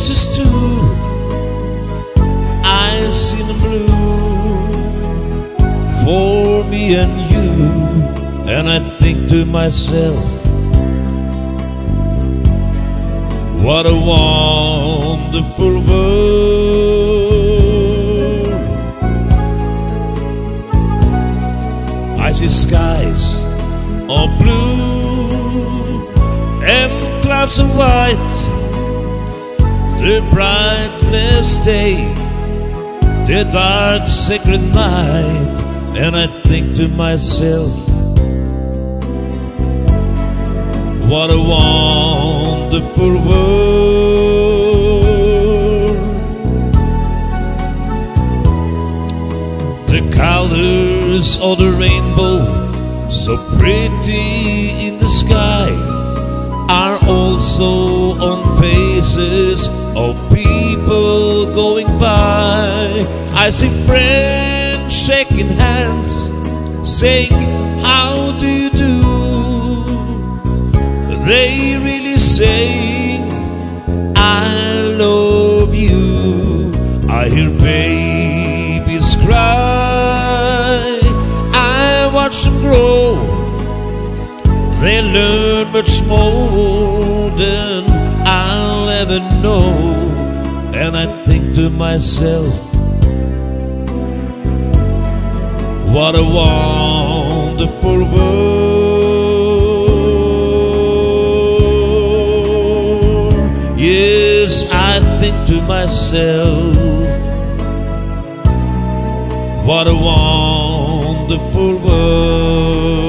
faces too, I see them blue for me and you. And I think to myself, what a wonderful world. I see skies all blue and clouds of white, the brightness day, the dark sacred night. And I think to myself, what a wonderful world. The colors of the rainbow, so pretty in the sky, are also on faces of people going by. I see friends shaking hands, saying, how do you do? They really saying, I love you. I hear babies cry, I watch them grow. They learn much more than I'll ever know. And I think to myself, what a wonderful world. Yes, I think to myself, what a wonderful world.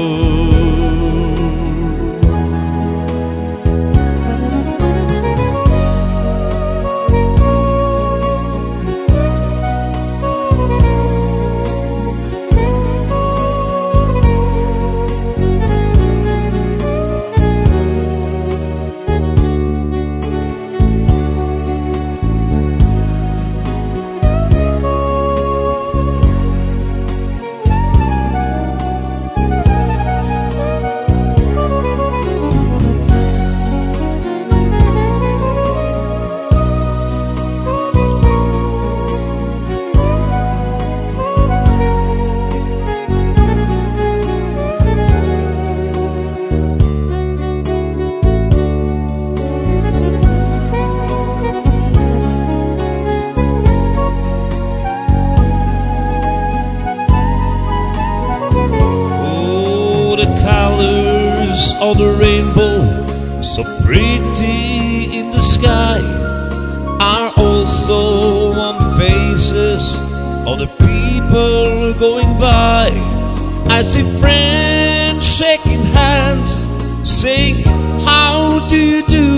Colors of the rainbow, so pretty in the sky, are also on faces of the people going by. I see friends shaking hands, saying, how do you do?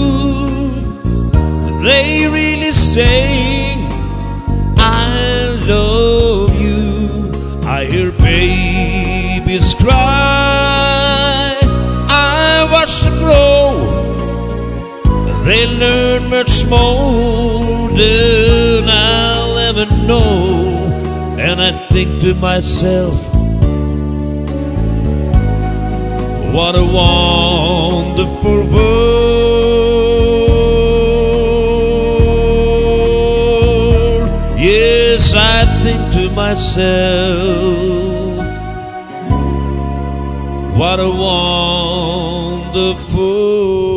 They really saying, I love you. I hear babies cry, I watch them grow. They learn much more than I'll ever know. And I think to myself, what a wonderful world. Yes, I think to myself, what a wonderful